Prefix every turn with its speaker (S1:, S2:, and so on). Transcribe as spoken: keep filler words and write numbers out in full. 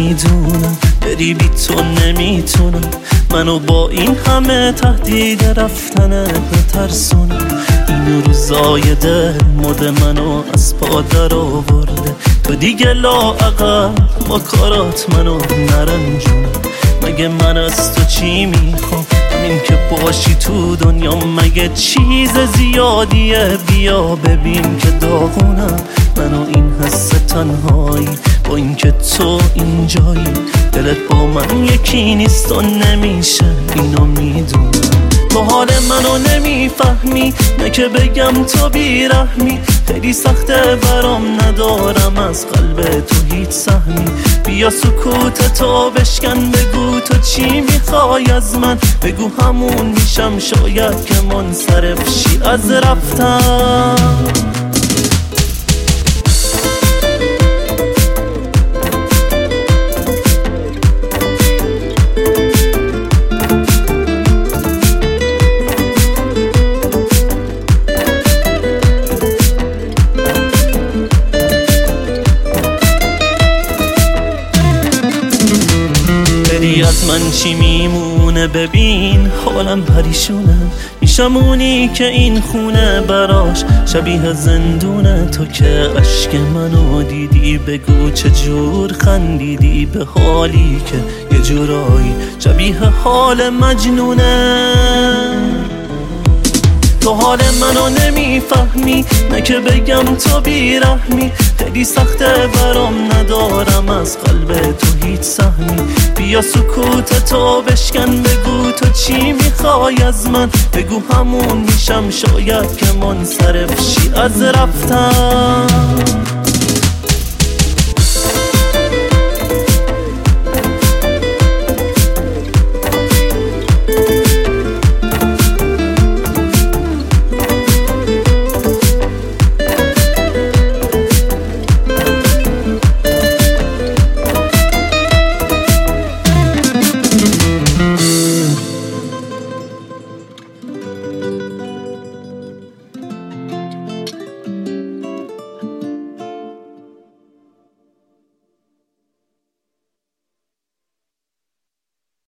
S1: میدونم بری بی تو نمیتونم، منو با این همه تهدید رفتن بترسونم. این روزای دل مد منو از پا در آورده، تو دیگه لااقل با کارات منو نرنجونم. مگه من از تو چی میخوام؟ همین که باشی تو دنیا. مگه چیز زیادیه؟ بیا ببین که داغونم. منو این حس تنهایی با این که تو اینجایی، دلت با من یکی نیست و نمیشه اینو میدونم. تو حال منو نمیفهمی، نه که بگم تو بیرحمی. خیلی سخته برام ندارم از قلب تو هیچ سهمی. بیا سکوت تو بشکن، بگو تو چی میخوای از من. بگو همون میشم شاید که منصرف شی از رفتن. از من چی میمونه؟ ببین حالم پریشونه، میشم اونی که این خونه براش شبیه زندونه. تو که عشق منو دیدی بگو چجور خندیدی به حالی که یه جورایی شبیه حال مجنونه. تو حال منو نمیفهمی، نه که بگم تو بیرحمی. خیلی سخته برام ندارم از قلب تو هیچ سهمی. بیا سکوت تو بشکن، بگو تو چی میخوای از من. بگو همون میشم شاید که منصرف شی از رفتن.